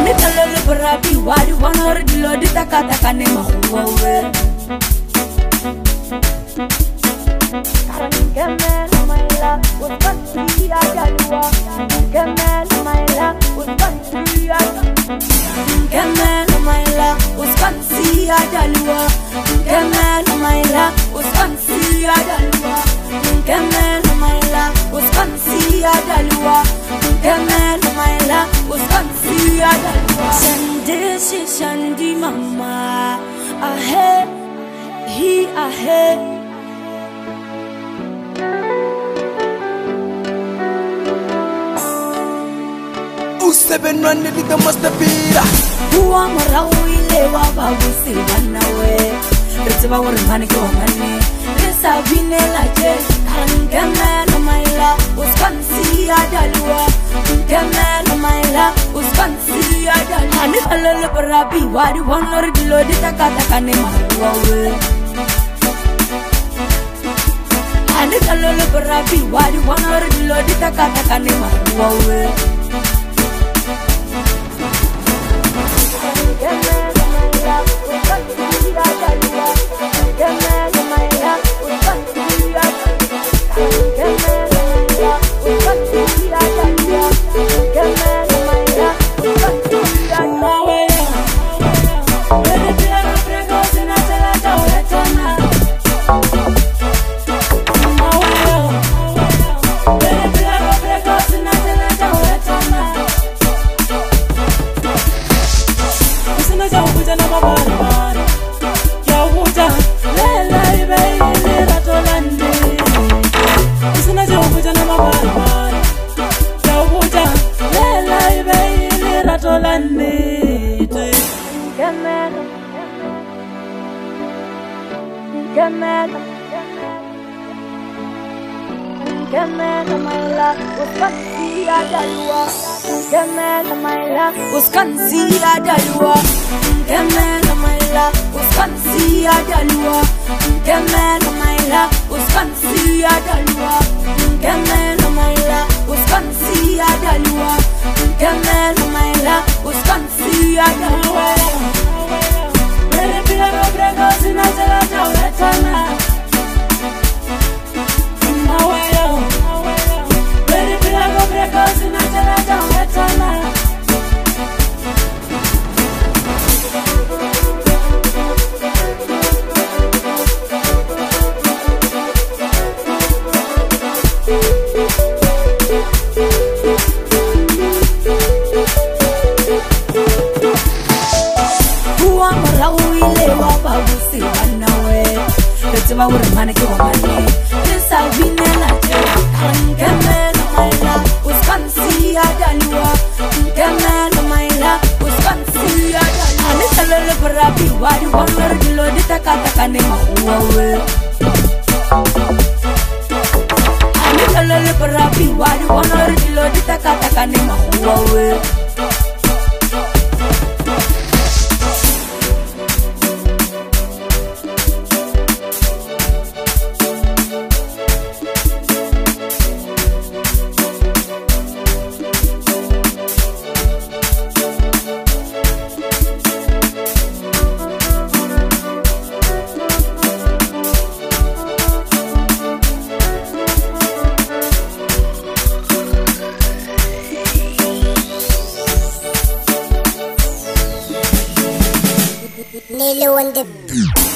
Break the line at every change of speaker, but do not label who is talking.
Ane kalele berabi wadi wanor dilo ditakata ne mahuwe.
Kemen maila uskan siya jalwa. Kemen maila uskan siya.
Kemen maila uskan siya jalwa. Kemen maila uskan siya jalwa. Kemen maila uskan siya jalwa. Kemen maila uskan siya jalwa. Sandi mama ahe hi ahe.
Seven run the must appear.
Uwa marawi lewa babu si wanawe. Retiba wari mani kwa mani. Resa vine laje. Kemen maila uskan siya jalwa. Kemen maila uskan siya jalwa. Hani kalele berabi wadi wanor dilo ditakata ne mahuwe. Hani kalele berabi wadi wanor dilo ditakata ne mahuwe.
Kemen maila uskan siya jalwa. Kemen maila uskan siya. Kemen maila uskan siya jalwa. Kemen maila uskan siya. Kemen maila uskan siya jalwa. Kemen maila
Uskan siya jalwa. Kemen maila uskan siya jalwa. Kemen maila uskan siya jalwa. Kemen maila uskan siya jalwa. Kemen maila uskan siya jalwa. Bere pila no brego sina jala jawetana. Bere pila no brego sina jala jawetana. Retiba wari mani kwa mani. Resa vine laje. Kemen maila uskan siya jalwa. Kemen maila uskan siya jalwa. Ane kalele berabi wadi wanor dilo ditakata ne mahuwe. Ane kalele berabi wadi wanor dilo ditakata ne mahuwe.
Lilo and the